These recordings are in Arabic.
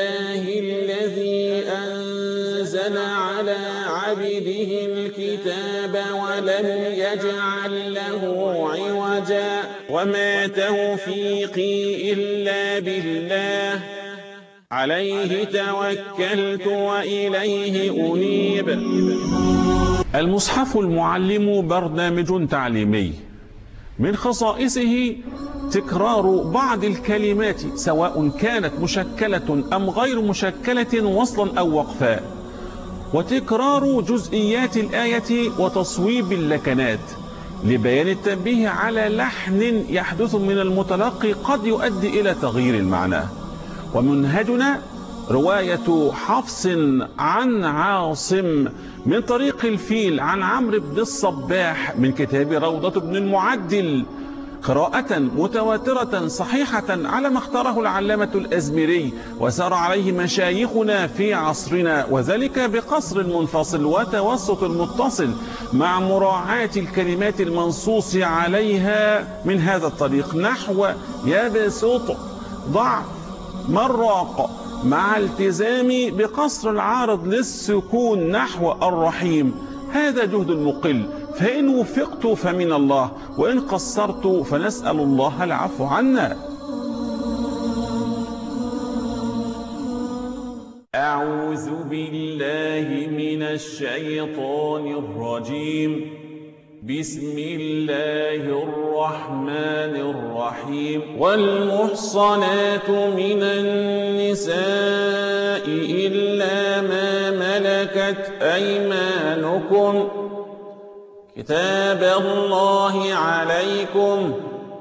الله الذي أنزل على عبده الكتاب ولم يجعل له عوجا وما توفيقي إلا بالله عليه توكلت وإليه أنيب. المصحف المعلم برنامج تعليمي من خصائصه تكرار بعض الكلمات سواء كانت مشكلة أم غير مشكلة وصلا أو وقفا، وتكرار جزئيات الآية وتصويب اللكنات لبيان التنبيه على لحن يحدث من المتلقي قد يؤدي إلى تغيير المعنى. ومنهجنا رواية حفص عن عاصم من طريق الفيل عن عمرو بن الصباح من كتاب روضة بن المعدل، قراءة متواترة صحيحة على ما اختاره العلامة الأزمري وسار عليه مشايخنا في عصرنا، وذلك بقصر المنفصل وتوسط المتصل مع مراعاة الكلمات المنصوص عليها من هذا الطريق، نحو يبسط ضع مراق، مع التزام بقصر العارض للسكون نحو الرحيم. هذا جهد المقل، فإن وفقت فمن الله وإن قصرت فنسأل الله العفو عنا. أعوذ بالله من الشيطان الرجيم. بسم الله الرحمن الرحيم. والمحصنات من النساء إلا ما ملكت أيمانكم كتاب الله عليكم.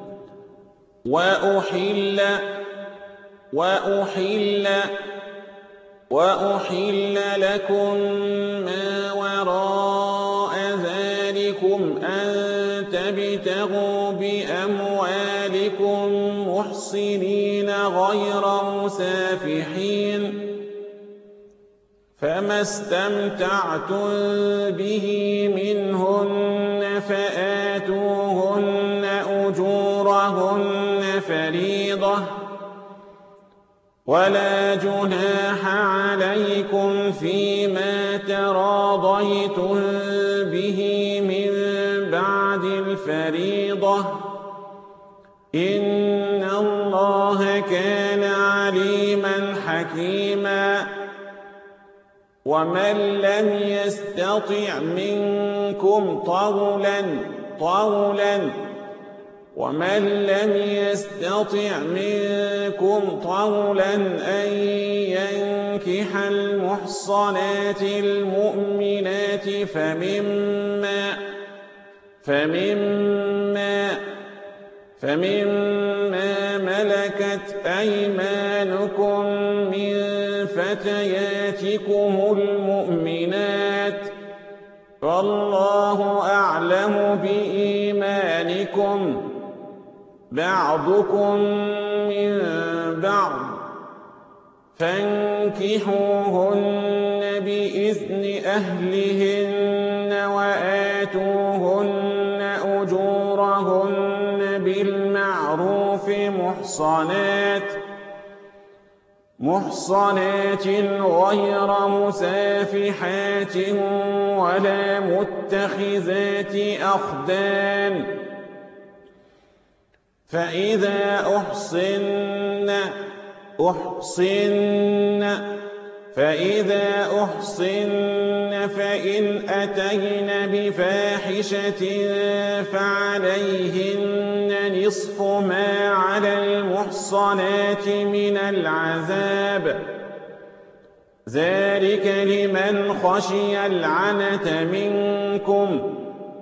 وأحل لكم ما وراء ذلكم أن تبتغوا بأموالكم محصنين غير مسافحين، فما استمتعتم به منهن فآتوهن أجورهن فريضة، ولا جناح عليكم فيما تراضيتم به من بعد الفريضة، إن الله كان عليما حكيما. ومن لم يستطع منكم طولا أن ينكح المحصنات المؤمنات فمما ملكت أيمانكم من فتياتكم المؤمنات، فالله أعلم بإيمانكم، بعضكم من بعض، فانكحوهن بإذن أهلهن وآتوهن أجورهن بالمعروف محصنات غير مسافحات ولا متخذات أخدان، فإذا أحصن فإن أتين بفاحشة فعليهن نصف ما على المحصنات من العذاب، ذلك لمن خشي العنة منكم،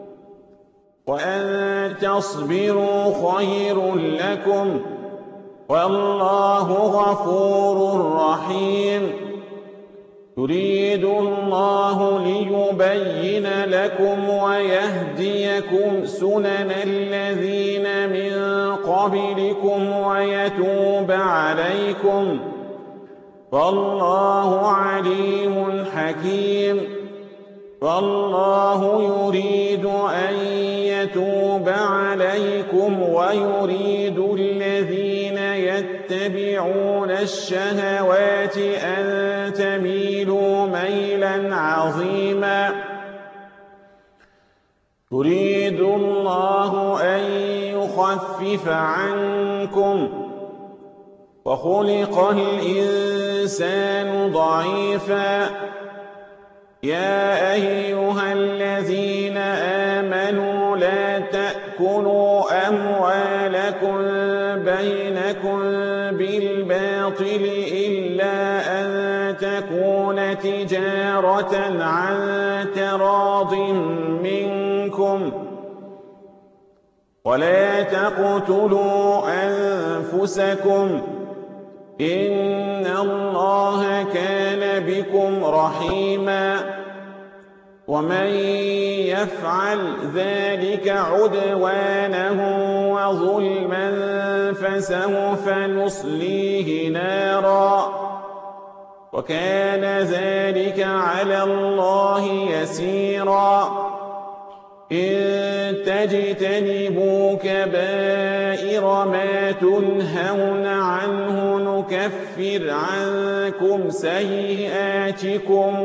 وأن تصبروا خير لكم، والله غفور رحيم. يريد الله ليبين لكم ويهديكم سنن الذين من قبلكم ويتوب عليكم، والله عليم حكيم. فالله يريد أن يتوب عليكم ويريد الذين يتبعون تتبعون الشهوات أن تميلوا ميلا عظيما. يريد الله أن يخفف عنكم وخلق الإنسان ضعيفا. يا أيها الذين آمنوا لا تأكلوا أموالكم بينكم بالباطل إلا أن تكون تجارة عن تراض منكم ولا تقتلوا أنفسكم إن الله كان بكم رحيما. ومن يفعل ذلك عدوانا وظلما فسوف نصليه نارا وكان ذلك على الله يسيرا. إن تجتنبوا كبائر ما تنهون عنه نكفر عنكم سيئاتكم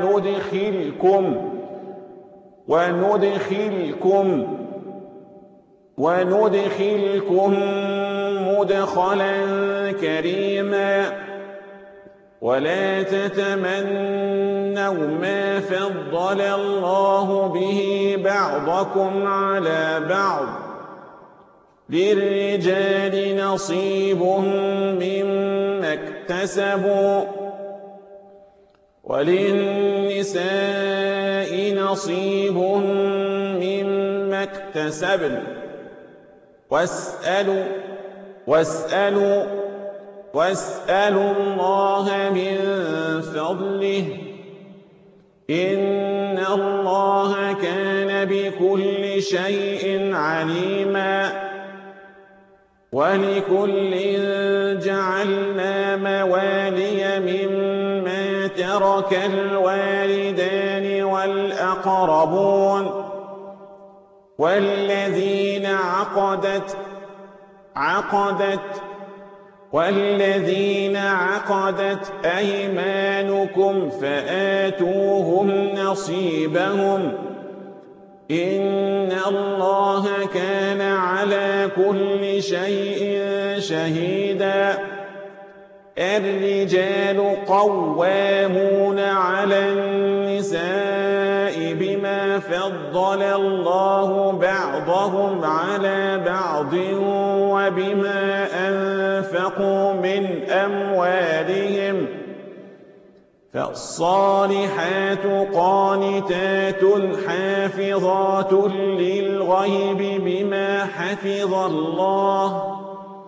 وندخلكم مدخلا كريما. ولا تتمنوا ما فضل الله به بعضكم على بعض. للرجال نصيب مما اكتسبوا وللنساء نصيب مما اكتسبن واسألوا الله من فضله إن الله كان بكل شيء عليما. ولكل جعلنا موالي مما ترك الوالدان والأقربون والذين عقدت أيمانكم فآتوهم نصيبهم إن الله كان على كل شيء شهيدا. الرجال قوامون على النساء بما فضل الله بعضهم على بعض وبما أنفقوا من أموالهم. فالصالحات قانتات حافظات للغيب بما حفظ الله.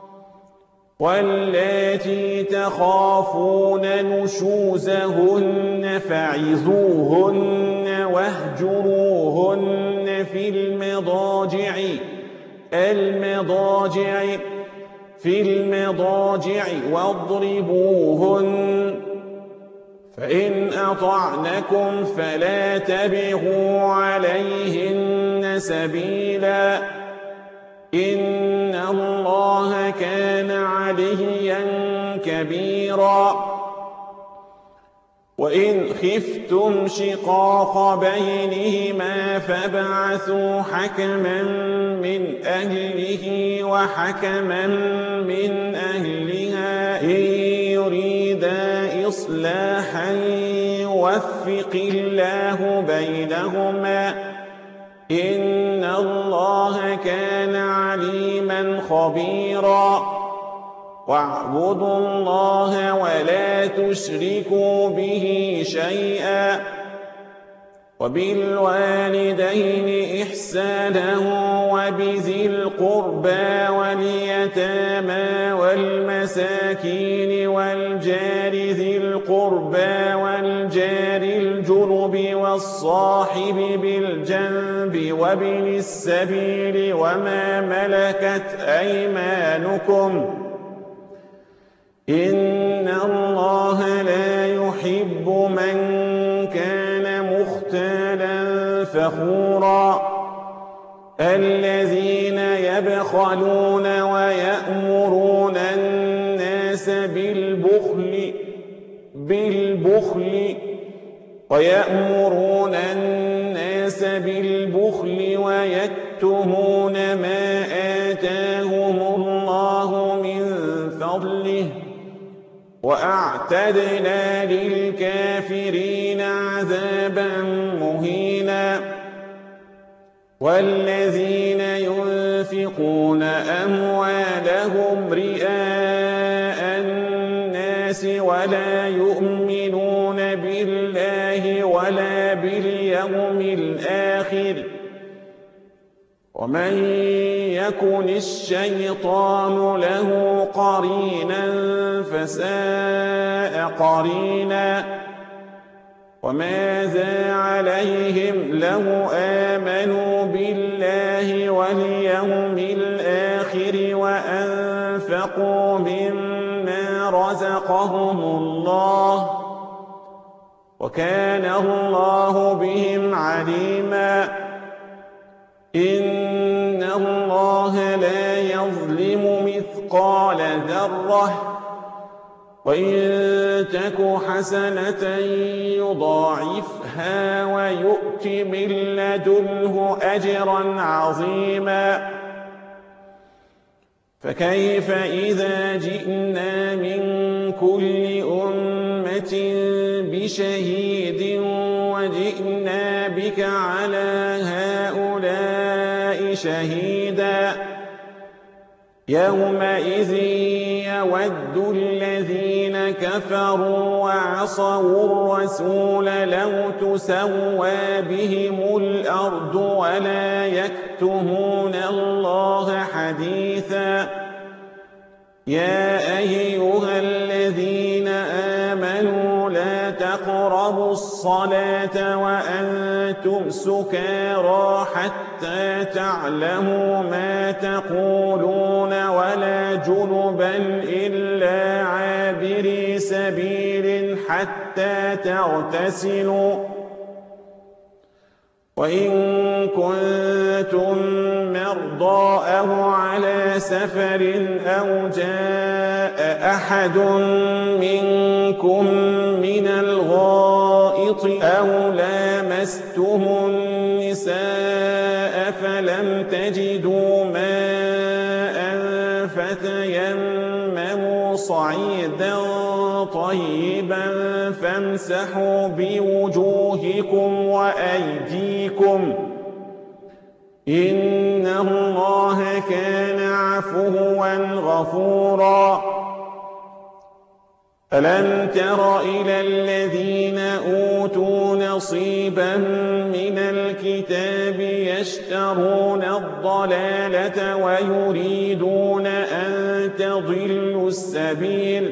واللاتي تخافون نشوزهن فعظوهن واهجروهن في المضاجع واضربوهن. فإن أطعنكم فلا تبغوا عليهن سبيلا إن الله كان عليا كبيرا. وإن خفتم شقاق بينهما فابعثوا حكما من أهله وحكما من أهلها إن يريدا إصلاحا يوفق الله بينهما إن الله كان عليما خبيرا. واعبدوا الله ولا تشركوا به شيئا وبالوالدين إحسانا وبذي القربى واليتامى والمساكين والجار ذي القربى والجار الجنب والصاحب بالجنب وابن السبيل وما ملكت أيمانكم إن الله لا يحب من كان مختالا فخورا. الذين يبخلون ويأمرون الناس بالبخل ويأمرون الناس بالبخل ويكتمون ما آتاهم الله من فضله وأعتدنا للكافرين عذابا مهينا والذين ينفقون أموالهم رئاء الناس ولا يؤمنون بالله ولا باليوم الآخر ومن يكن الشيطان له قرينا فساء قرينا وماذا عليهم لو آمنوا بالله واليوم الآخر وأنفقوا مما رزقهم الله وكان الله بهم عليما إن الله لا يظلم مثقال ذرة وإن تك حسنة يضاعفها ويؤت من لدنه أجرا عظيما فكيف إذا جئنا من كل أمة بشهيد وجئنا بك على هؤلاء شهيدا يومئذ يود الذين كفروا وعصوا الرسول لو تسوى بهم الأرض ولا يكتمون الله حديثا يا أيها الذين آمنوا لا تقربوا الصلاة وأنتم سكارى حتى تعلموا ما تقولون ولا جنبا إلا عابري سبيل حتى تغتسلوا وإن كنتم مرضى أو على سفر أو جاء أحد منكم من الغائط أو لامستم النساء فلم تجدوا ماء فتيمموا صعيدا طيبا فامسحوا بوجوهكم وأيديكم إن الله كان عفوا غفورا ألم تر إلى الذين أوتوا نصيبا من الكتاب يشترون الضلالة ويريدون أن تضلوا السبيل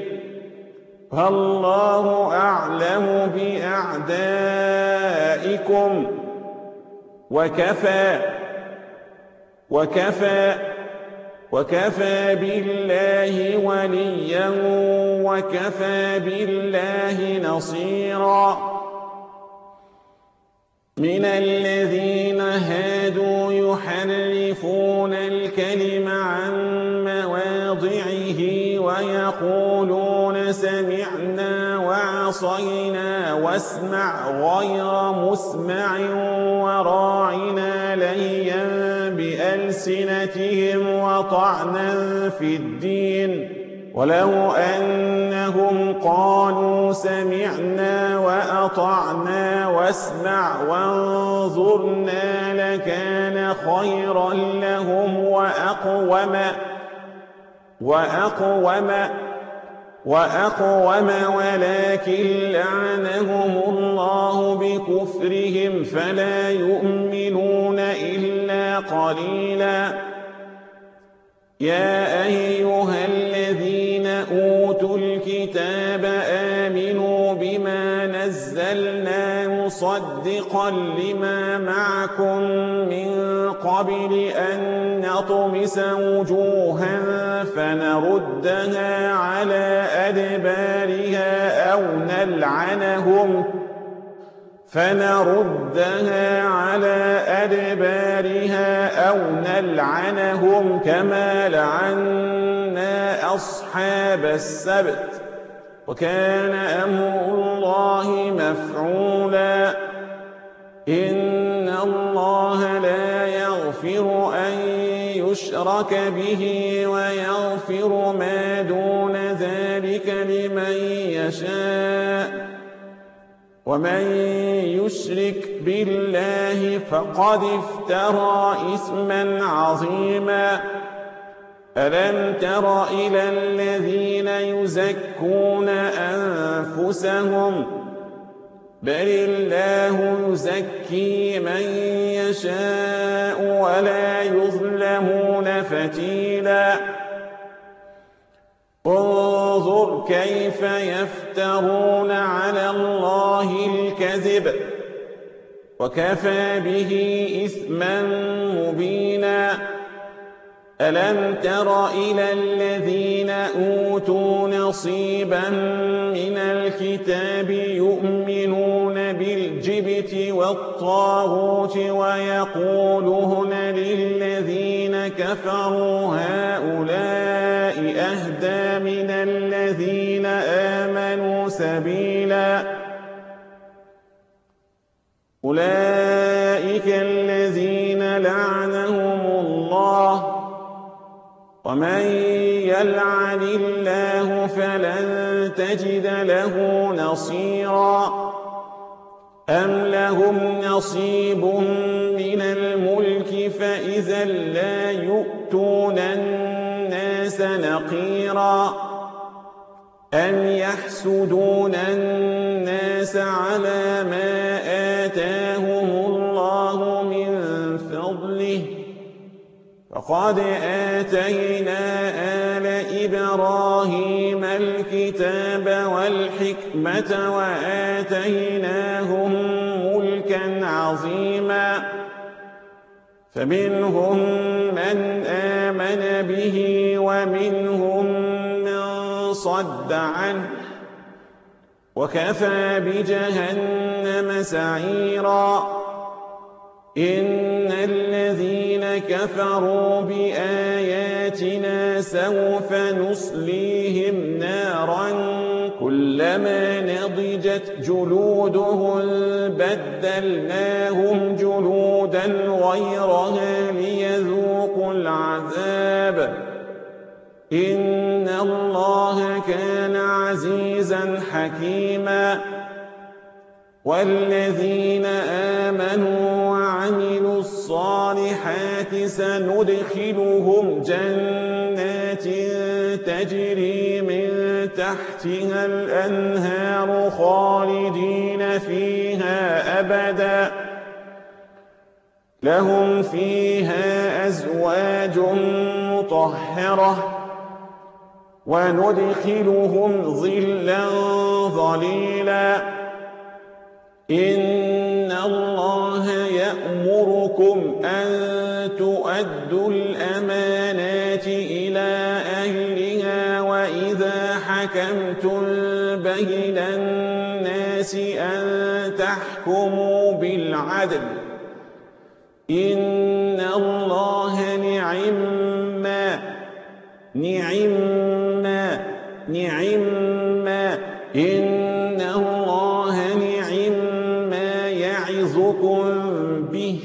فالله أعلم بأعدائكم وكفى بالله وليا وكفى بالله نصيرا من الذين هادوا يحرفون الكلم عن مواضعه ويقولون سمعنا وعصينا واسمع غير مسمع وراعنا ليا بألسنتهم وطعنا في الدين ولو أنهم قالوا سمعنا وأطعنا واسمع وانظرنا لكان خيرا لهم وأقوم ولكن لعنهم الله بكفرهم فلا يؤمنون إلا قليلا يا أيها الذين أوتوا الكتاب آمنوا بما نزلنا مصدقا لما معكم من قبل أن نطمس وجوها فنردها على أدبارها أو نلعنهم كما لعنا أصحاب السبت وكان أمر الله مفعولا إن الله لا يغفر أن يشرك به ويغفر ما دون ذلك لمن يشاء ومن يشرك بالله فقد افترى إثما عظيما ألم تر إلى الذين يزكون أنفسهم بل الله يزكي من يشاء ولا يظلمون فتيلا انظر كيف يفترون على الله الكذب وكفى به إثما مبينا ألم تر إلى الذين أوتوا نصيبا من الكتاب يؤمنون بالجبت والطاغوت ويقولون للذين كفروا هؤلاء أهدى من الذين آمنوا سبيلا أولئك الذين لعنهم الله ومن يلعن الله فلن تجد له نصيرا أم لهم نصيب من الملك فإذا لا يؤتون الناس نقيرا أم يحسدون الناس على ما آتاهم الله من فضله فقد آتينا آل إبراهيم الكتاب والحكمة وآتيناهم ملكا عظيما فمنهم من آمن به ومنهم من صد عنه وكفى بجهنم سعيرا إن الذين كفروا بآياتنا سوف نصليهم نارا كلما نضجت جلودهم بدلناهم جلودا غيرها ليذوقوا العذاب إن الله كان عزيزا حكيما والذين آمنوا وعملوا الصالحات سندخلهم جنات تجري من تحتها الأنهار خالدين فيها أبدا لهم فيها أزواج مطهرة وندخلهم ظلا ظليلا إن الله يأمركم أن تؤدوا الأمانات إلى أهلها وإذا حكمتم بين الناس أن تحكموا بالعدل إن الله إن الله يعظكم به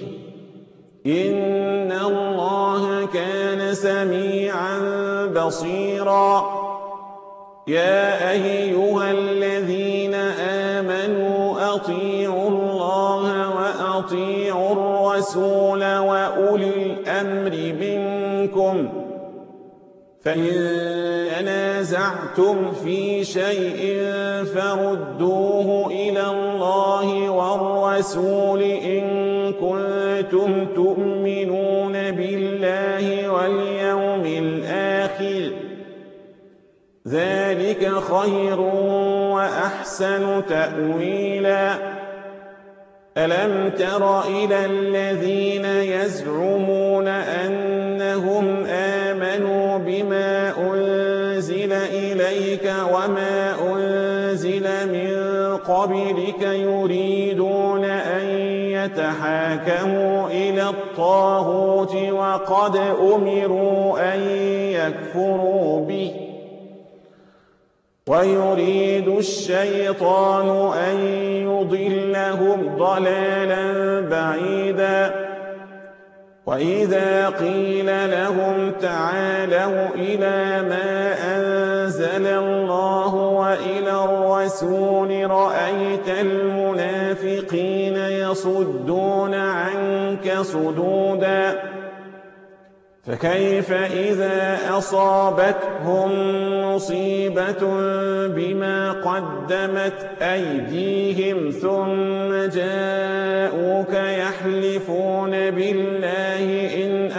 إن الله كان سميعا بصيرا يا أيها الذين آمنوا أطيعوا الله وأطيعوا الرسول وأولي الأمر منكم فإن تنازعتم في شيء فردوه إلى الله والرسول إن كنتم تؤمنون بالله واليوم الآخر ذلك خير وأحسن تأويلا ألم تر إلى الذين يزعمون أنهم آمنوا بما أنزل إليك وما أنزل من قبلك يريدون أن يتحاكموا إلى الطاغوت وقد أمروا أن يكفروا به ويريد الشيطان أن يضلهم ضلالا بعيدا وإذا قيل لهم تعالوا إلى ما أنزل الله وإلى الرسول رأيت المنافقين يصدون عنك صدودا فكيف إذا أصابتهم مصيبة بما قدمت أيديهم ثم جاءوك يحلفون بالله إن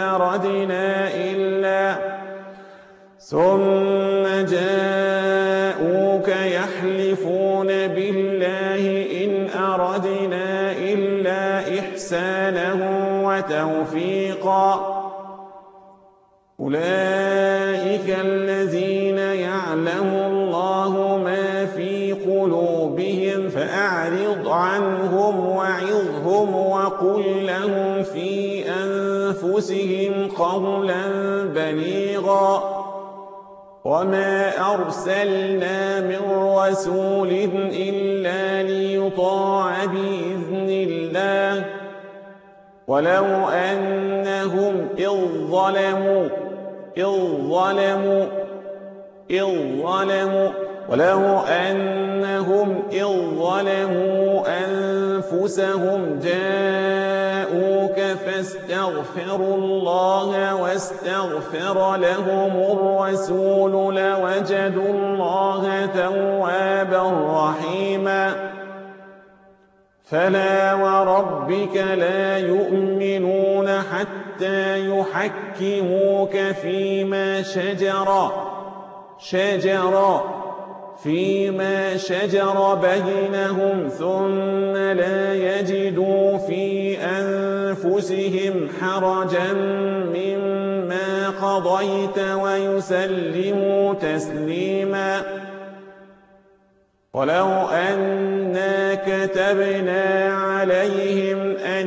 أردنا إلا إحسانا وتوفيقا أولئك الذين يعلم الله ما في قلوبهم فأعرض عنهم وعظهم وقل لهم في أنفسهم قولا بليغا وما أرسلنا من رسول إلا ليطاع بإذن الله ولو أنهم إذ ظلموا أنفسهم جاءوك فاستغفروا الله واستغفر لهم الرسول لوجدوا الله توابا رحيما فلا وربك لا يؤمنون حتى يحكموك فيما شجر بينهم ثم لا يجدوا في أنفسهم حرجا مما قضيت ويسلموا تسليما ولو أنا كتبنا عليهم أن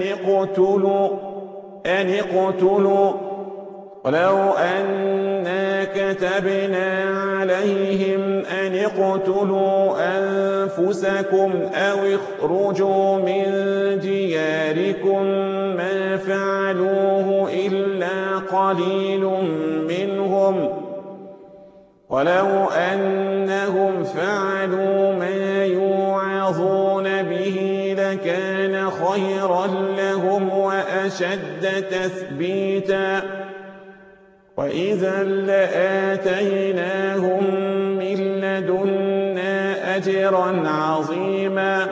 اقتلوا أنفسكم أو اخرجوا من دياركم ما فعلوه إلا قليل منهم ولو أنهم فعلوا ما يوعظون به لكان خيرا لهم وأشد تثبيتا وإذا لآتيناهم من لدنا أجرا عظيما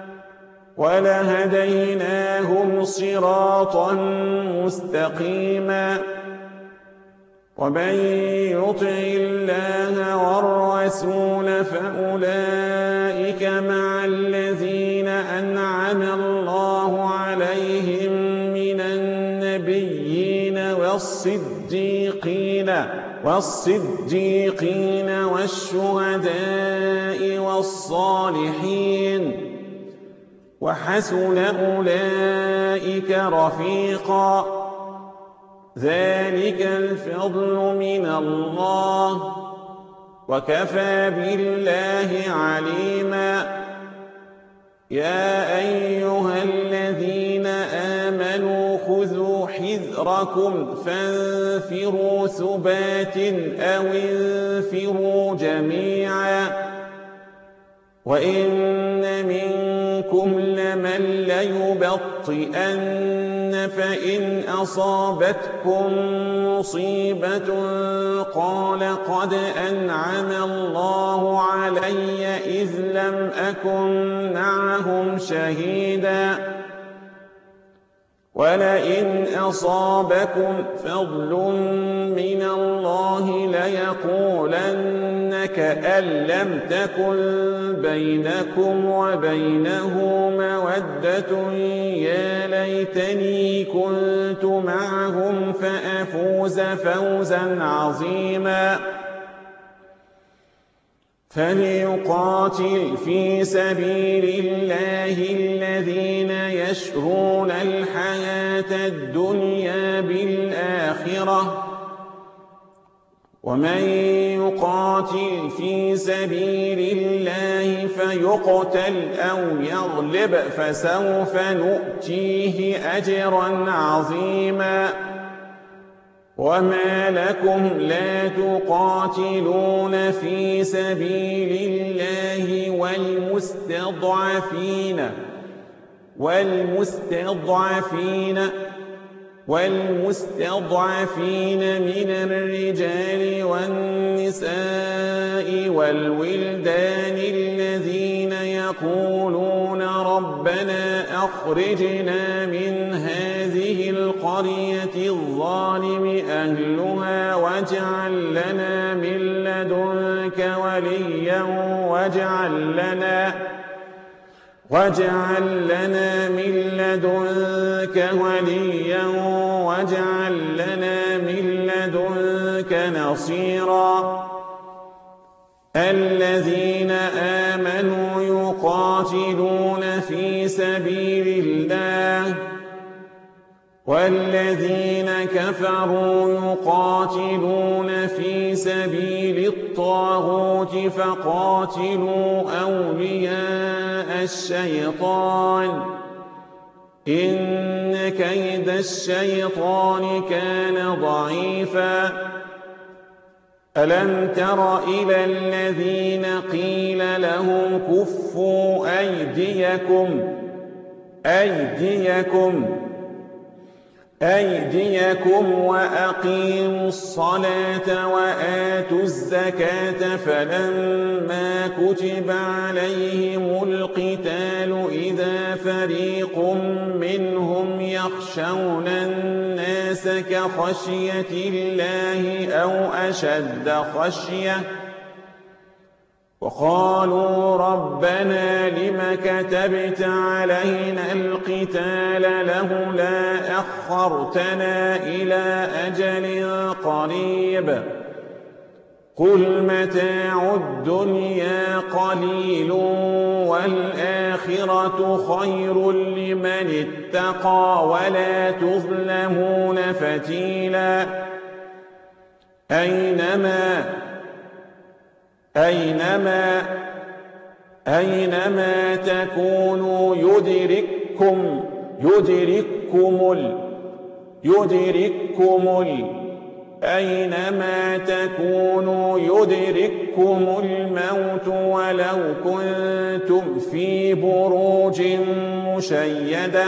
ولهديناهم صراطا مستقيما ومن يطع الله والرسول فأولئك مع الذين أنعم الله عليهم من النبيين والصديقين والشهداء والصالحين وحسن أولئك رفيقا ذلك الفضل من الله وكفى بالله عليما يا أيها الذين آمنوا خذوا حذركم فانفروا ثبات أو انفروا جميعا وإن منكم لمن ليبطئن فإن أصابتكم مصيبة قال قد أنعم الله علي إذ لم أكن معهم شهيدا ولئن أصابكم فضل من الله ليقولن كأن لم تكن بينكم وبينه مودة يا ليتني كنت معهم فأفوز فوزا عظيما فليقاتل في سبيل الله الذين يشرون الحياة الدنيا بالآخرة ومن يقاتل في سبيل الله فيقتل أو يغلب فسوف نؤتيه أجرا عظيما وما لكم لا تقاتلون في سبيل الله والمستضعفين من الرجال والنساء والولدان الذين يقولون ربنا أخرجنا من هذه القرية الظالم أهلها واجعل لنا من لدنك وليا واجعل لنا من لدنك نصيرا الذين آمنوا يقاتلون في سبيل الله والذين كفروا يقاتلون في سبيل الطاغوت فقاتلوا أولياء الشيطان إن كيد الشيطان كان ضعيفا ألم تر إلى الذين قيل لهم كفوا أيديكم وأقيموا الصلاة وآتوا الزكاة فلما كتب عليهم القتال إذا فريق منهم يخشون الناس كخشية الله أو أشد خشية وقالوا ربنا لم كتبت علينا القتال لولا أخرتنا إلى أجل قريب قل متاع الدنيا قليل والآخرة خير لمن اتقى ولا تظلمون فتيلا أينما تكونوا يدرككم الموت ولو كنتم في بروج مشيدة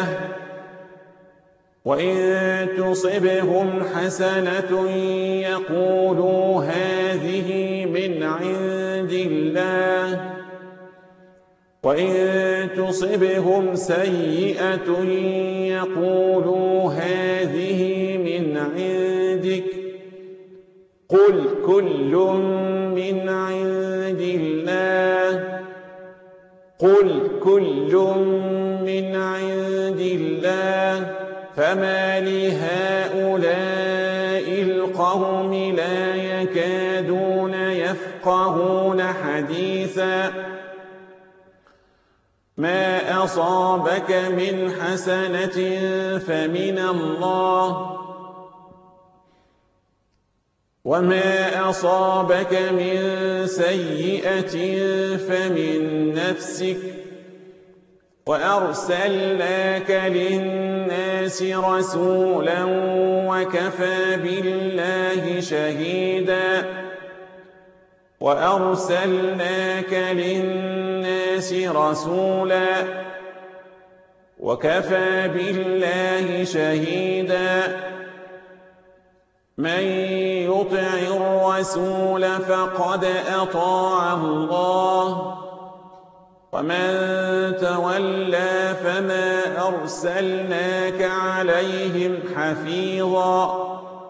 وإن تصبهم حسنة يقولوا هذه من عند الله وإن تصبهم سيئة يقولوا هذه من عندك قل كل من عند الله فما لهؤلاء القوم لا يكادون يفقهون حديثا ما أصابك من حسنة فمن الله وما أصابك من سيئة فمن نفسك وأرسلناك للناس رسولا وكفى بالله شهيدا من يطع الرسول فقد أطاع الله ومن تولى فما أرسلناك عليهم حفيظا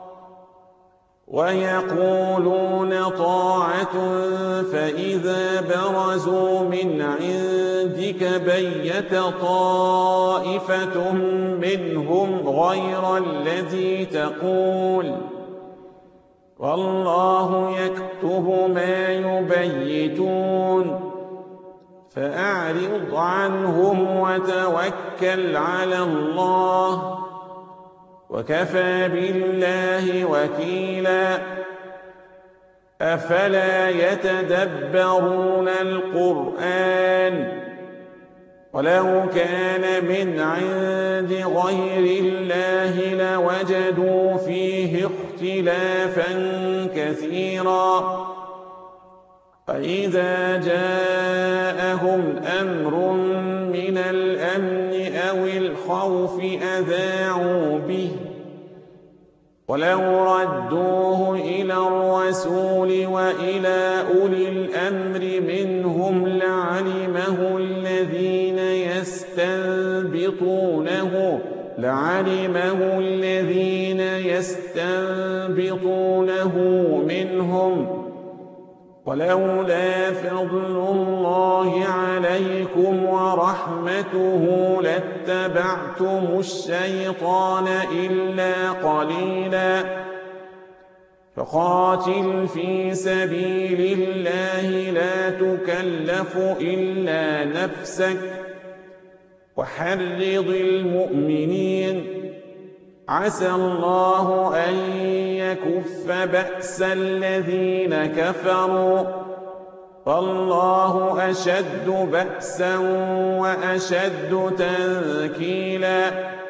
ويقولون طاعة فإذا برزوا من عندك بيت طائفة منهم غير الذي تقول والله يكتب ما يبيتون فأعرض عنهم وتوكل على الله وكفى بالله وكيلا أفلا يتدبرون القرآن ولو كان من عند غير الله لوجدوا فيه اختلافا كثيرا فإذا جاءهم أمر من الأمن أو الخوف أذاعوا به ولو ردوه إلى الرسول وإلى أولي الأمر منهم لعلمه الذين يستنبطونه منهم ولولا فضل الله عليكم ورحمته لاتبعتم الشيطان إلا قليلا فقاتل في سبيل الله لا تكلف إلا نفسك وحرض المؤمنين عسى الله أن يكف بأس الذين كفروا والله أشد بأسا وأشد تنكيلا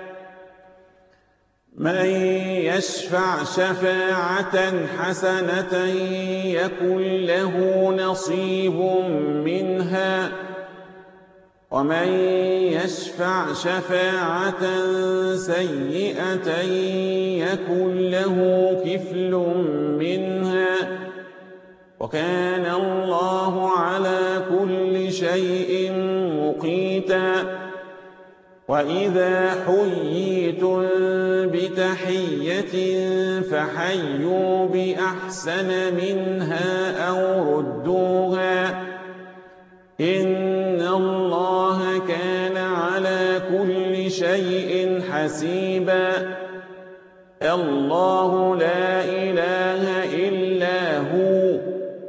من يشفع شفاعة حسنة يكن له نصيب منها ومن يشفع شفاعة سيئة يكن له كفل منها وكان الله على كل شيء مقيتا وإذا حييتم بتحية فحيوا بأحسن منها أو ردوها إن الله كان على كل شيء حسيبا الله لا إله إلا هو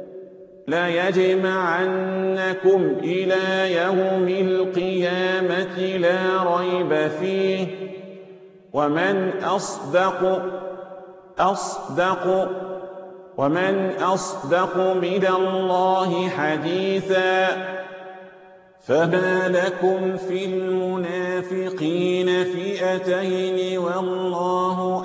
ليجمعنكم إلى يوم القيامة لا ريب فيه ومن أصدق من الله حديثا فما لكم في المنافقين فئتين والله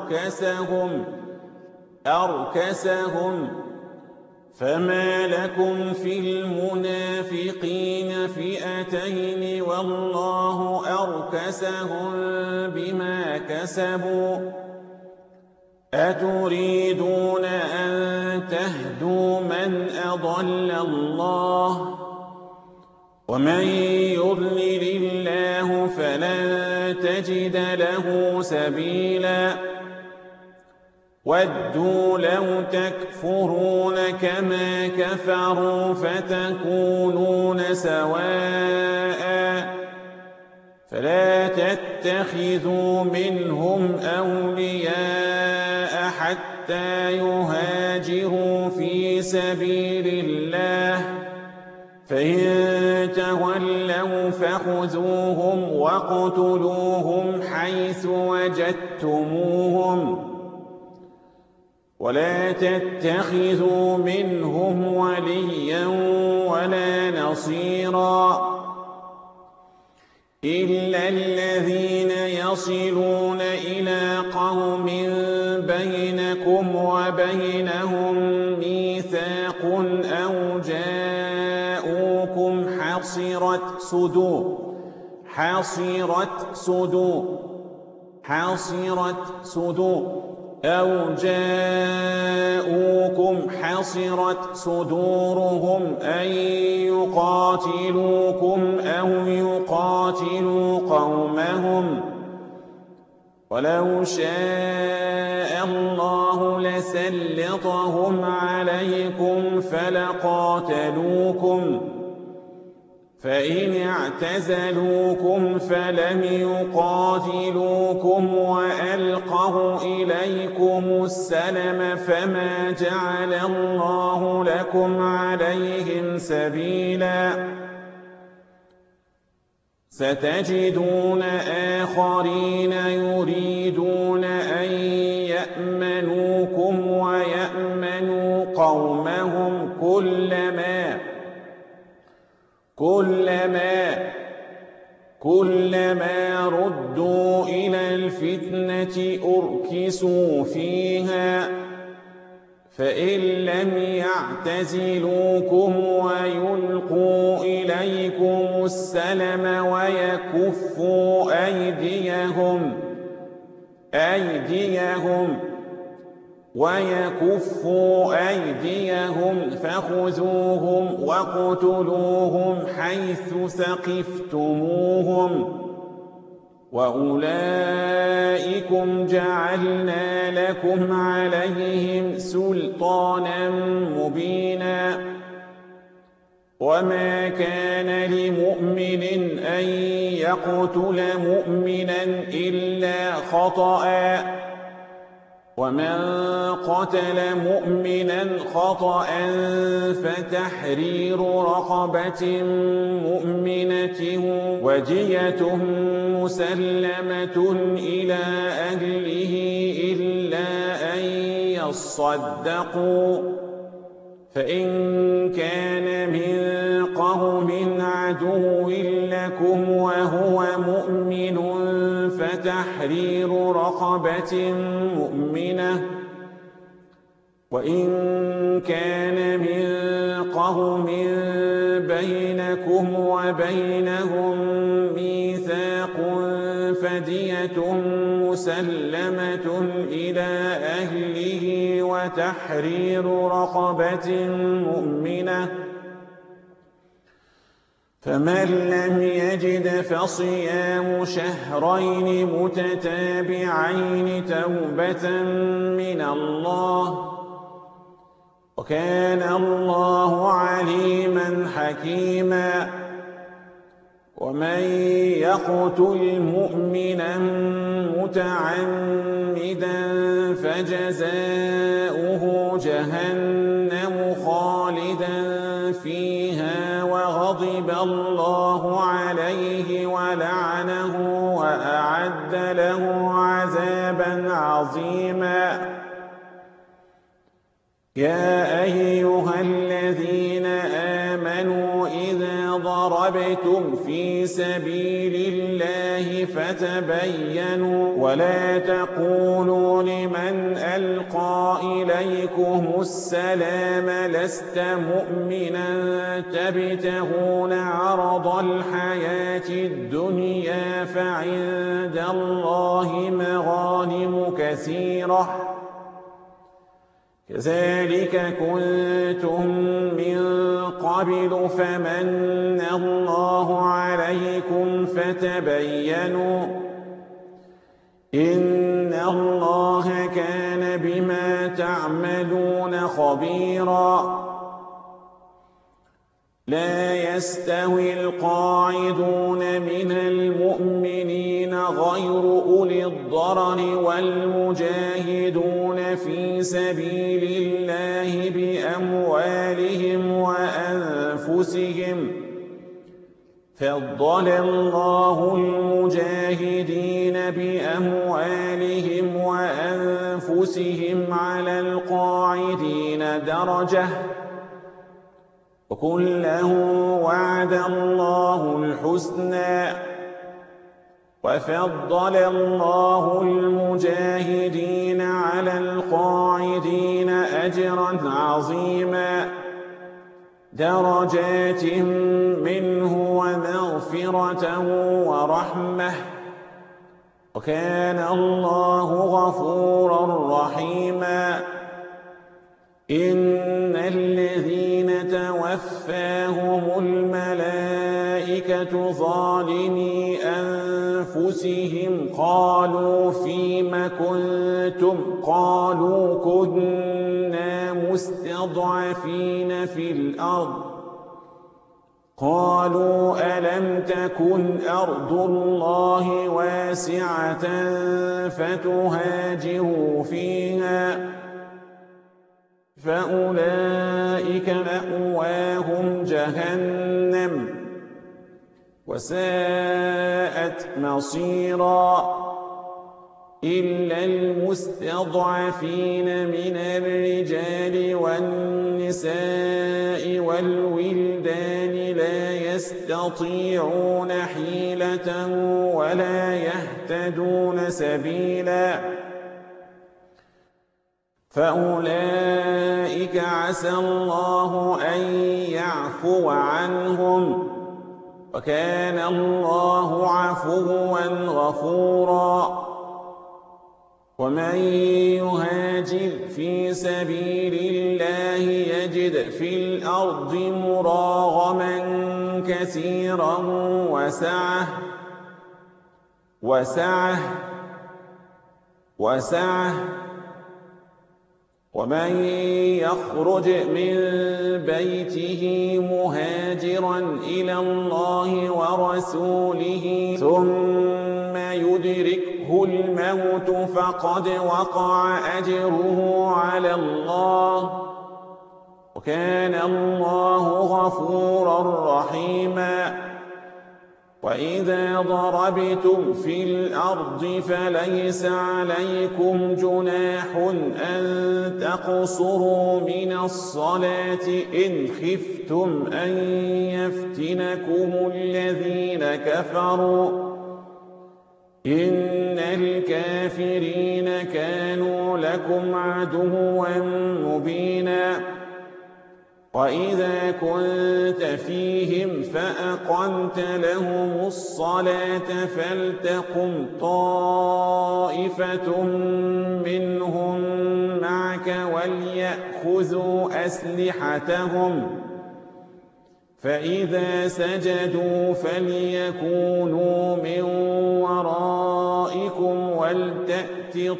أركسهم فما لكم في المنافقين فئتين والله أركسهم بما كسبوا أتريدون أن تهدوا من أضل الله ومن يضلل الله فلن تجد له سبيلا ودوا لو تكفرون كما كفروا فتكونون سواء فلا تتخذوا منهم أولياء حتى يهاجروا في سبيل الله فإن تولوا فخذوهم واقتلوهم حيث وجدتموهم ولا تتخذوا منهم وليا ولا نصيرا إلا الذين يصلون إلى قوم بينكم وبينهم ميثاق أو جاءوكم حصرت صدورهم أن يقاتلوكم أو يقاتلوا قومهم ولو شاء الله لسلطهم عليكم فلقاتلوكم فإن اعتزلوكم فلم يقاتلوكم وألقوا إليكم السلم فما جعل الله لكم عليهم سبيلا ستجدون آخرين يريدون أن يأمنوكم ويأمنوا قومهم كلما ردوا إلى الفتنة أركسوا فيها فإن لم يعتزلوكم ويلقوا إليكم السلم ويكفوا أيديهم فخذوهم واقتلوهم حيث ثقفتموهم وأولئكم جعلنا لكم عليهم سلطانا مبينا وما كان لمؤمن أن يقتل مؤمنا إلا خطأ ومن قتل مؤمنا خطأ فتحرير رقبة مؤمنة ودية مسلمة إلى أهله إلا أن يصدقوا فإن كان من قوم عدو لكم وهو مؤمن فتحرير رقبة مؤمنة وإن كان من قوم بينكم وبينهم ميثاق فدية مسلمة إلى أهله وتحرير رقبة مؤمنة فمن لم يجد فصيام شهرين متتابعين توبة من الله وكان الله عليما حكيما ومن يقتل مؤمنا متعمدا فجزاؤه جهنم خالدا فيها وغضب الله عليه ولعنه وأعد له عذابا عظيما يا أيها الذين آمنوا إذا ضربتم في سبيل الله فتبينوا ولا تقولوا لمن ألقى إليكم السلام لست مؤمنا تبتغون عرض الحياة الدنيا فعند الله مغانم كثيرة كذلك كنتم من قبل فمن الله عليكم فتبينوا إن الله كان بما تعملون خبيرا لا يستوي القاعدون من المؤمنين غير أولي الضرر والمجاهدون في سبيل الله بأموالهم وأنفسهم فضل الله المجاهدين بأموالهم وأنفسهم على القاعدين درجة وكلا وعد الله الحسنى وفضل الله المجاهدين على القاعدين أجرا عظيما درجات منه ومغفرة ورحمة وكان الله غفورا رحيما إن الذين توفاهم الملائكة ظالمي أنفسهم قالوا فيم كنتم قالوا كنا مستضعفين في الأرض قالوا ألم تكن أرض الله واسعة فتهاجروا فيها فأولئك مأواهم جهنم وساءت مصيرا إلا المستضعفين من الرجال والنساء والولدان لا يستطيعون حيلة ولا يهتدون سبيلا فأولئك عسى الله أن يعفو عنهم وكان الله عفوا غفورا ومن يهاجر في سبيل الله يجد في الأرض مراغما كثيرا وسعه ومن يخرج من بيته مهاجرا إلى الله ورسوله ثم يدركه الموت فقد وقع أجره على الله وكان الله غفورا رحيما وإذا ضربتم في الأرض فليس عليكم جناح أن تقصروا من الصلاة إن خفتم أن يفتنكم الذين كفروا إن الكافرين كانوا لكم عدوا مبينا وإذا كنت فيهم فأقمت لهم الصلاة فلتقم طائفة منهم معك وليأخذوا أسلحتهم فإذا سجدوا فليكونوا من ورائكم ولتأت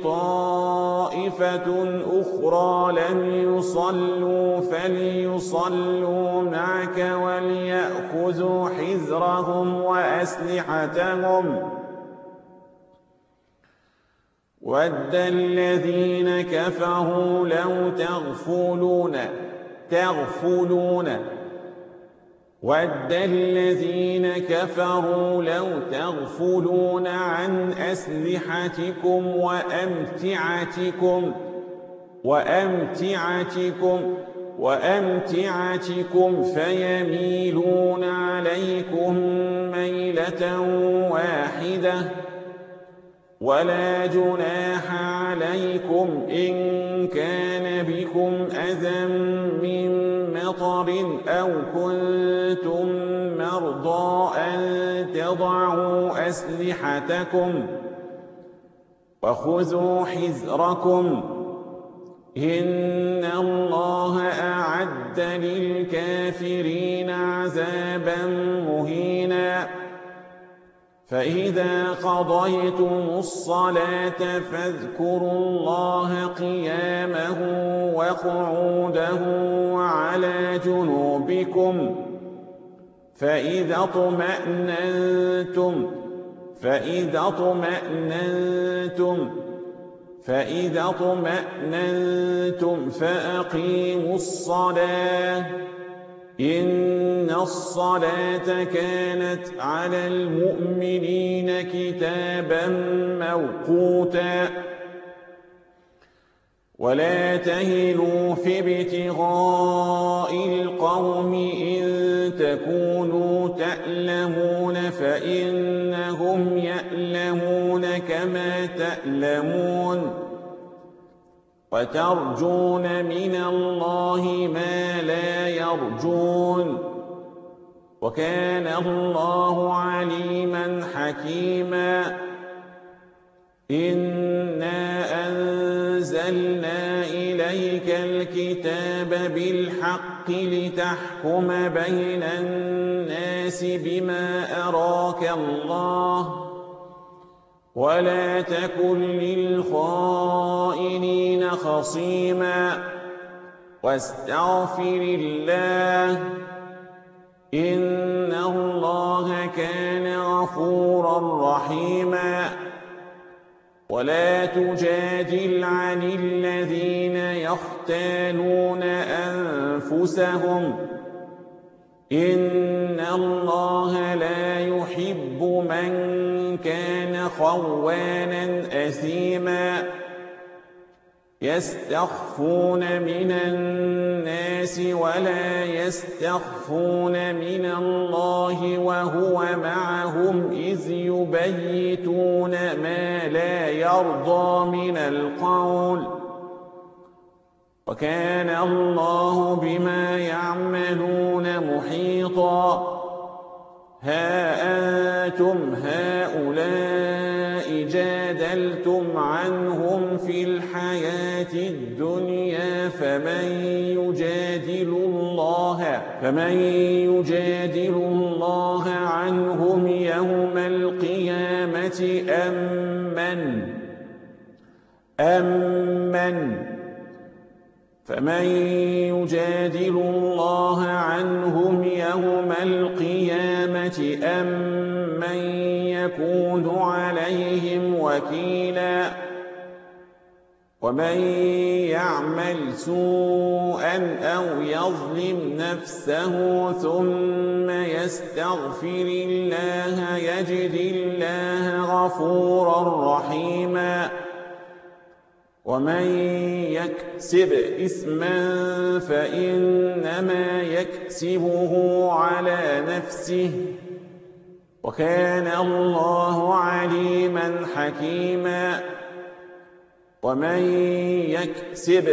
طائفة أخرى لم يصلوا فليصلوا معك وليأخذوا حذرهم وأسلحتهم ود الذين كفروا لو تغفلون عن أسلحتكم وأمتعتكم فيميلون عليكم ميلة واحدة ولا جناح عليكم إن كان بكم أذى من مطر أو كنتم مرضى أن تضعوا أسلحتكم وخذوا حذركم إن الله أعد للكافرين عذابا مهينا فإذا قضيتم الصلاة فاذكروا الله قياما وقعودا وعلى جنوبكم فإذا اطمأننتم فأقيموا الصلاة إن الصلاة كانت على المؤمنين كتابا موقوتا ولا تهنوا في ابتغاء القوم إن تكونوا تألمون فإنهم يألمون كما تألمون وترجون من الله ما لا يرجون وكان الله عليما حكيما إنا أنزلنا إليك الكتاب بالحق لتحكم بين الناس بما أراك الله ولا تكن للخائنين خصيما واستغفر الله إن الله كان غفورا رحيما ولا تجادل عن الذين يختانون أنفسهم إن الله لا يحب من كان خوانا أثيما يستخفون من الناس ولا يستخفون من الله وهو معهم إذ يبيتون ما لا يرضى من القول وكان الله بما يعملون محيطا ها أنتم هؤلاء جادلتم عنهم في الحياة الدنيا فمن يجادل الله عنهم يوم القيامة فمن يجادل الله عنهم يوم القيامة من يكون عليهم وكيلا ومن يعمل سوءا أو يظلم نفسه ثم يستغفر الله يجد الله غفورا رحيما ومن يكسب إثما فإنما يكسبه على نفسه وكان الله عليما حكيما ومن يكسب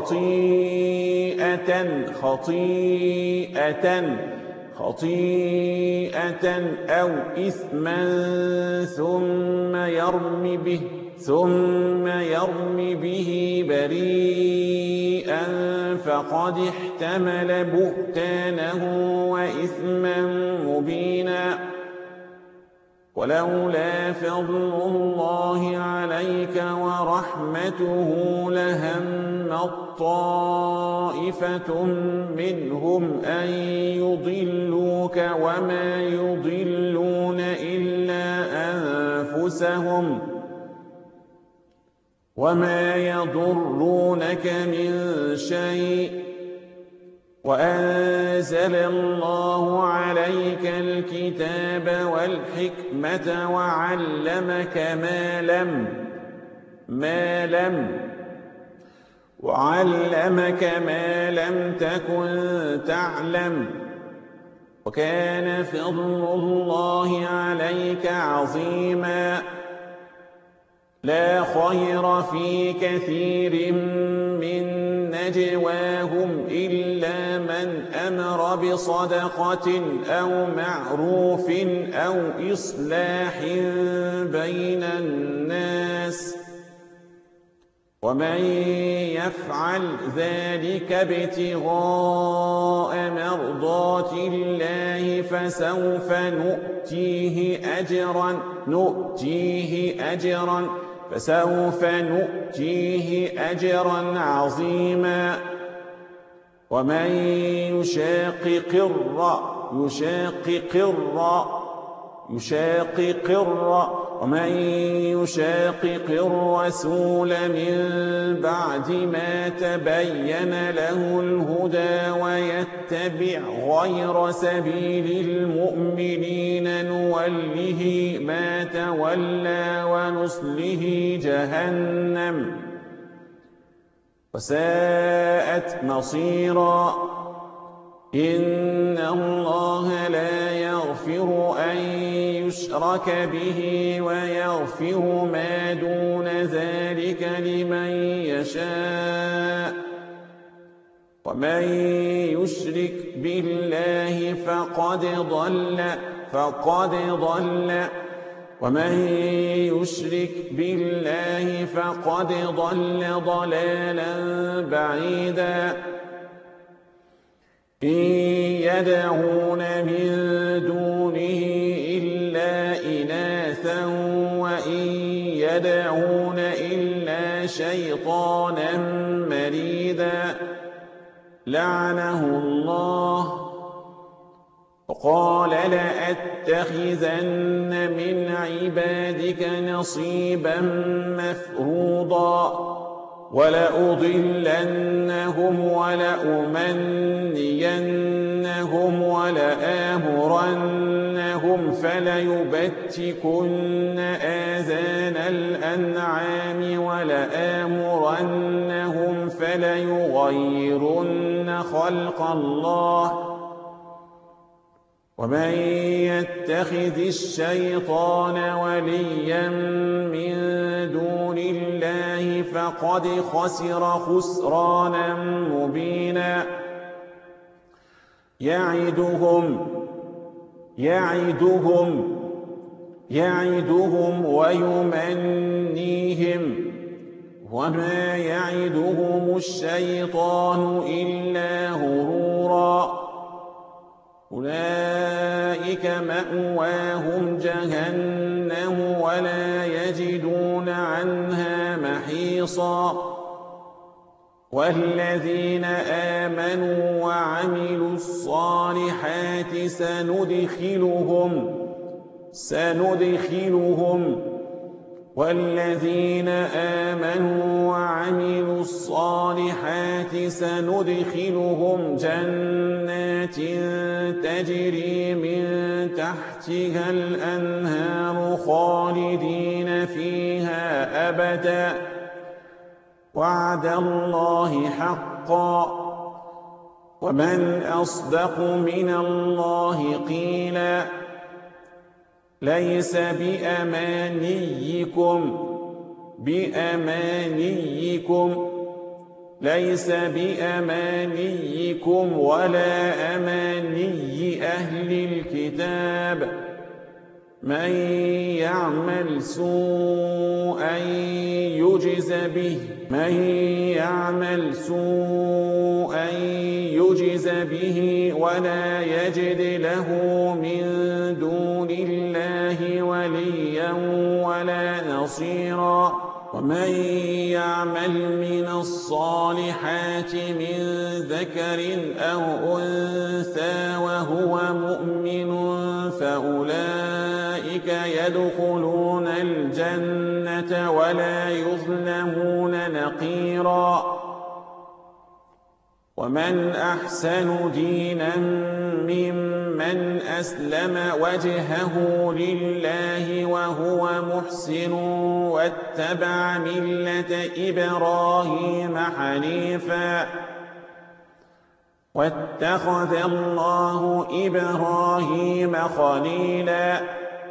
خطيئة أو إثما ثم يرم به بريئا فقد احتمل بهتانه وإثما مبينا ولولا فضل الله عليك ورحمته لهمت طائفة منهم أن يضلوك وما يضلون إلا أنفسهم وما يضرونك من شيء وأنزل الله عليك الكتاب والحكمة وعلمك ما لم تكن تعلم وكان فضل الله عليك عظيما لا خير في كثير من نجواهم إلا من أمر بصدقة أو معروف أو إصلاح بين الناس ومن يفعل ذلك ابتغاء مرضات الله فسوف نؤتيه أجرا عظيما ومن يشاقق الرسول من بعد ما تبين له الهدى ويتبع غير سبيل المؤمنين نوله ما تولى ونصله جهنم وساءت مصيرا إن الله لا يغفر أن يشرك به ويغفر ما دون ذلك لمن يشاء ومن يشرك بالله فقد ضل ضلالا بعيدا إن يدعون من دونه إلا إناثا وإن يدعون إلا شيطانا مريدا لعنه الله وقال لأتخذن من عبادك نصيبا مفروضا ولأضلنهم ولأمنينهم لأمرنهم ولآمرنهم فليبتكن آذان الأنعام ولآمرنهم فليغيرن خلق الله ومن يتخذ الشيطان وليا من دون الله فقد خسر خسرانا مبينا يعدهم ويمنيهم وما يعدهم الشيطان إلا غرورا أولئك مأواهم جهنم ولا يجدون عنها محيصا والذين آمنوا وعملوا الصالحات سندخلهم جنات تجري من تحتها الأنهار خالدين فيها أبدا وعد الله حقا ومن أصدق من الله قيلا ليس بأمانيكم ولا أماني أهل الكتاب من يعمل سوءا يجز به ولا يجد له من دون الله وليا ولا نصيرا ومن يعمل من الصالحات من ذكر أو أنثى وهو مؤمن فأولئك يدخلون الجنة ولا يظلمون نقيرا ومن أحسن دينا ممن أسلم وجهه لله وهو محسن واتبع ملة إبراهيم حنيفا واتخذ الله إبراهيم خليلا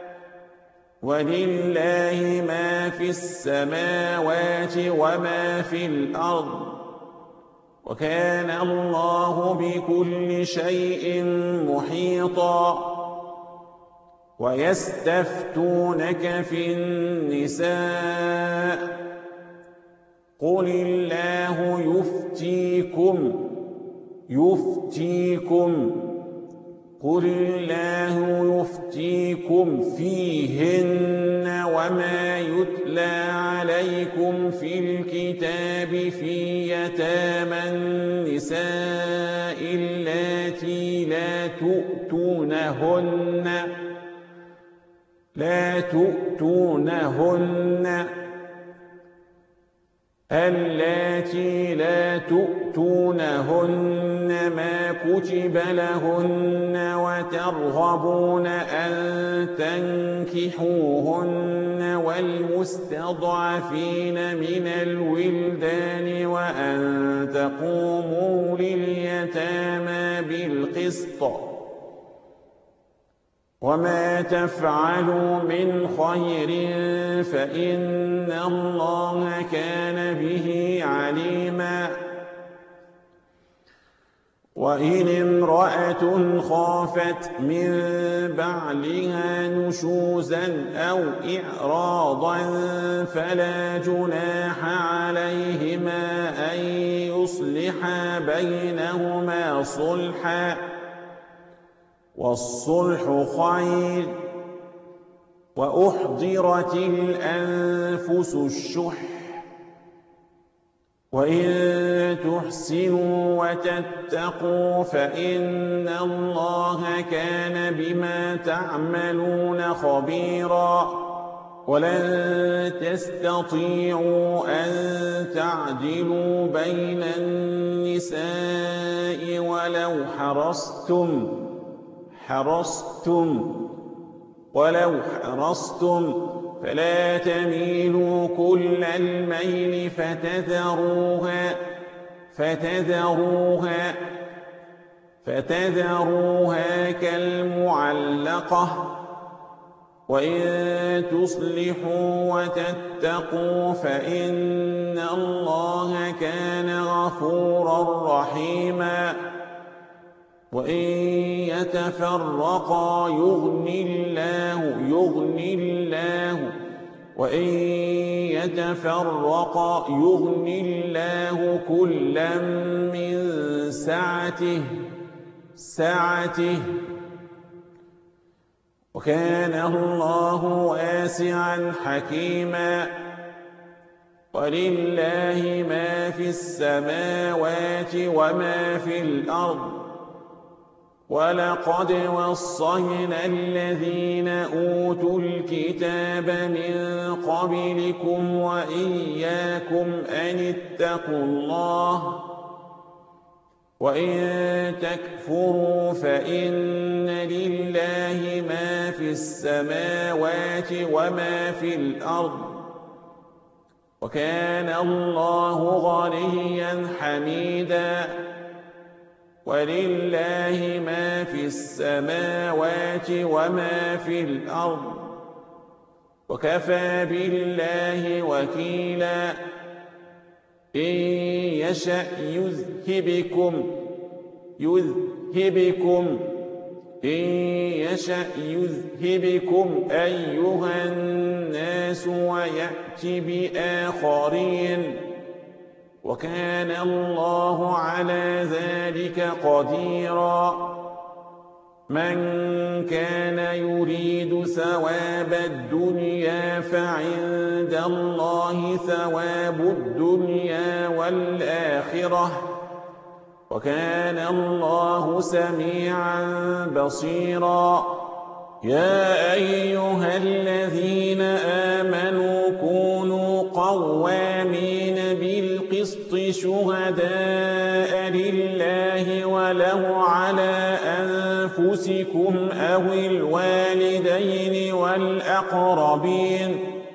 ولله ما في السماوات وما في الأرض وكان الله بكل شيء محيطا ويستفتونك في النساء قل الله يفتيكم فيهن وما يتلى عليكم في الكتاب في يتامى النساء اللاتي لا تؤتونهن ما كتب لهن وترغبون أن تنكحوهن والمستضعفين من الولدان وأن تقوموا لليتامى بالقسط وما تفعلوا من خير فإن الله كان به عليما وإن امرأة خافت من بعلها نشوزا أو إعراضا فلا جناح عليهما أن يصلحا بينهما صلحا والصلح خير وأحضرت الأنفس الشح وإن تحسنوا وتتقوا فإن الله كان بما تعملون خبيرا ولن تستطيعوا أن تعدلوا بين النساء ولو حرصتم فلا تميلوا كل الميل فتذروها كالمعلقة وإن تصلحوا وتتقوا فإن الله كان غفورا رحيما وإن يتفرقا يغني الله كلا من سعته وكان الله واسعا حكيما ولله ما في السماوات وما في الأرض ولقد وصينا الذين أوتوا الكتاب من قبلكم وإياكم أن اتقوا الله وإن تكفروا فإن لله ما في السماوات وما في الأرض وكان الله غنيا حميدا ولله ما في السماوات وما في الأرض وكفى بالله وكيلا إن يشأ يذهبكم أيها الناس ويأت بآخرين وكان الله على ذلك قديرا من كان يريد ثواب الدنيا فعند الله ثواب الدنيا والآخرة وكان الله سميعا بصيرا يا أيها الذين آمنوا كونوا قوامين بالقسط شهداء لله ولو على أنفسكم أو الوالدين والأقربين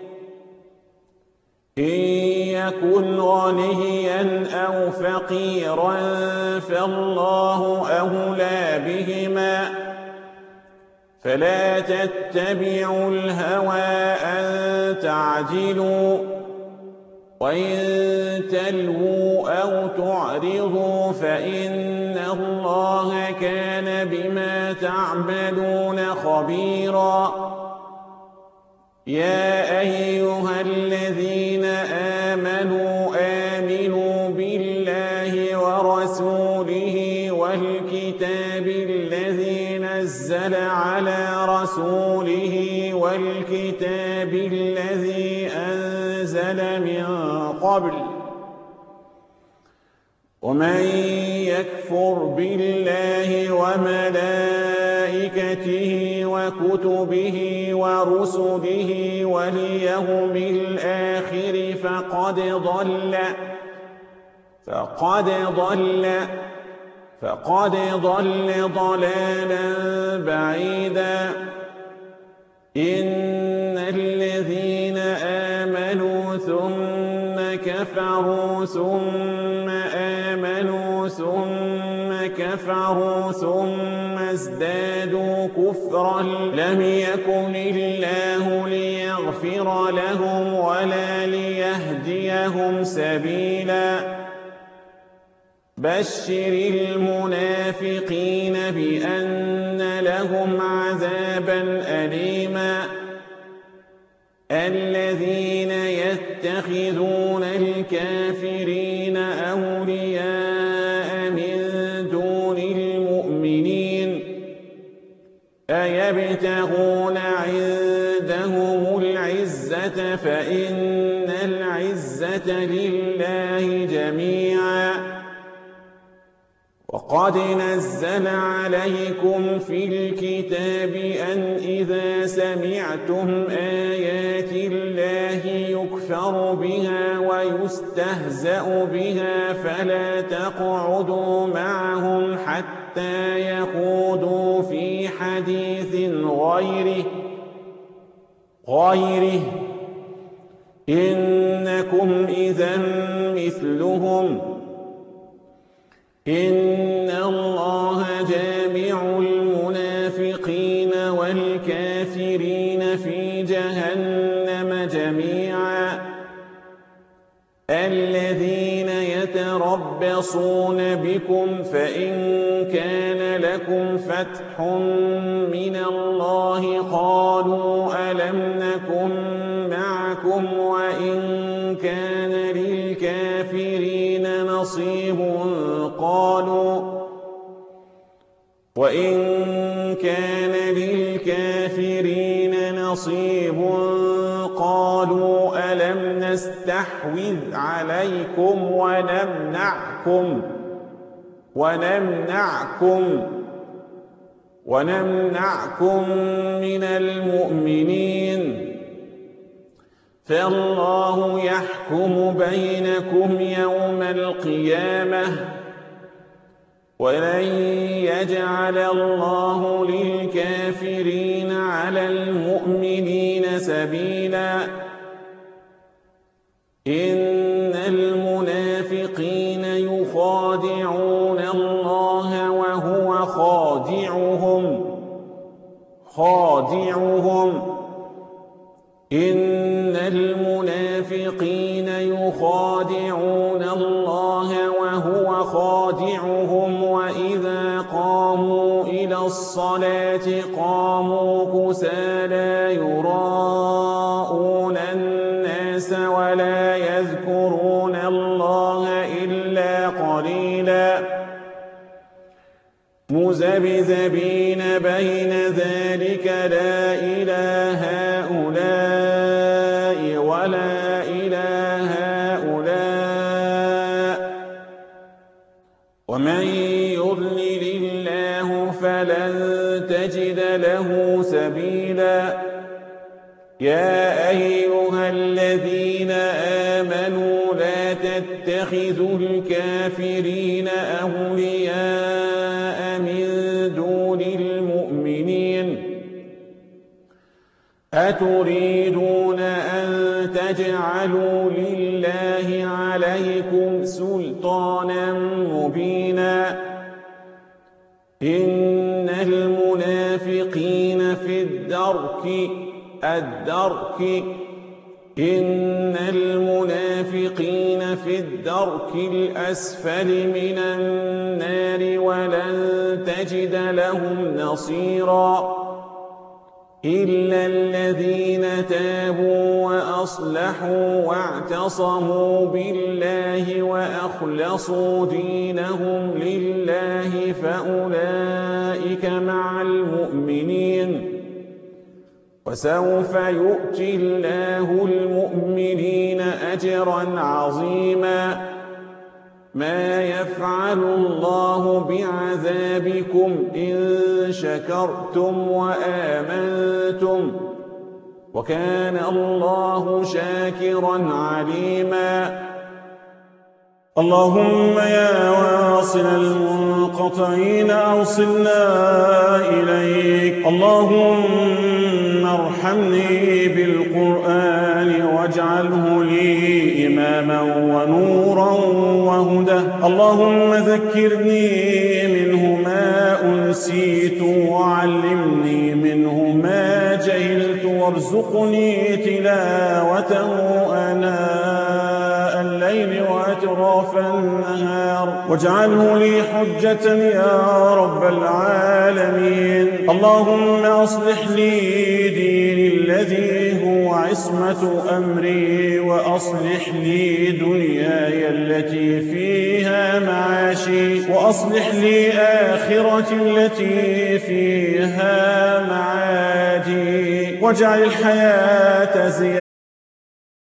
إن يكن غنيا أو فقيرا فالله أولى بهما فلا تتبعوا الهوى أن تعدلوا وإن تلووا أو تعرضوا فإن الله كان بما تعملون خبيرا يا أيها الذين آمنوا بالله ورسوله والكتاب الذي نزل على رسوله والكتاب الذي أنزل من قبل ومن يكفر بالله وملائكته وكتبه ورسله واليوم الآخر فقد ضل ضلالا بعيدا إن الذين آمنوا ثم كفروا ثم آمنوا ثم كفروا ثم ازدادوا كفرا لم يكن الله ليغفر لهم ولا ليهديهم سبيلا بشر المنافقين بأن لهم عذابا أليما الذين يتخذون الكافرين أولياء من دون المؤمنين أيبتغون عندهم العزة فإن العزة لله جميعا وقد نزل عليكم في الكتاب أن إذا سمعتم آيات الله يكفر بها ويستهزأ بها فلا تقعدوا معهم حتى يخوضوا في حديث غيره إنكم إذا مثلهم إن الله جامع المنافقين والكافرين في جهنم جميعا الذين يتربصون بكم فإن كان لكم فتح من الله قالوا ألم نكن معكم وإن كان للكافرين نصيب قالوا ألم نستحوذ عليكم ونمنعكم من المؤمنين فالله يحكم بينكم يوم القيامة ولن يجعل الله للكافرين على المؤمنين سبيلا إن المنافقين يخادعون الله وهو خادعهم إن المنافقين يخادعون الله وهو خادعهم وإذا قاموا إلى الصلاة قاموا كسالى يراءون الناس ولا يذكرون الله إلا قليلا مذبذبين بين ذلك لا إلى هؤلاء ولا إلى هؤلاء ومن يضلل الله فلن تجد له سبيلا يا أيها الذين آمنوا لا تتخذوا الكافرين أولياء من دون المؤمنين أتريدون أن تجعلوا لله عليكم سلطانا مبينا إن المنافقين في الدرك الأسفل من النار ولن تجد لهم نصيرا إلا الذين تابوا وأصلحوا واعتصموا بالله وأخلصوا دينهم لله فأولئك مع المؤمنين وسوف يؤتي الله المؤمنين أجرا عظيما ما يفعل الله بعذابكم إن شكرتم وآمنتم وكان الله شاكرا عليما اللهم يا واصل المنقطعين أوصلنا إليك اللهم ارحمني بالقرآن واجعله لي إماما ونورا وهدى اللهم ذكرني منه ما أنسيت وعلمني منه ما جهلت وارزقني تلاوته آناء الليل وأطراف النهار واجعله لي حجة يا رب العالمين اللهم أصلح لي ديني الذي هو عصمة أمري وأصلح لي دنياي التي فيها معاشي وأصلح لي آخرتي التي فيها معادي واجعل الحياة زيادة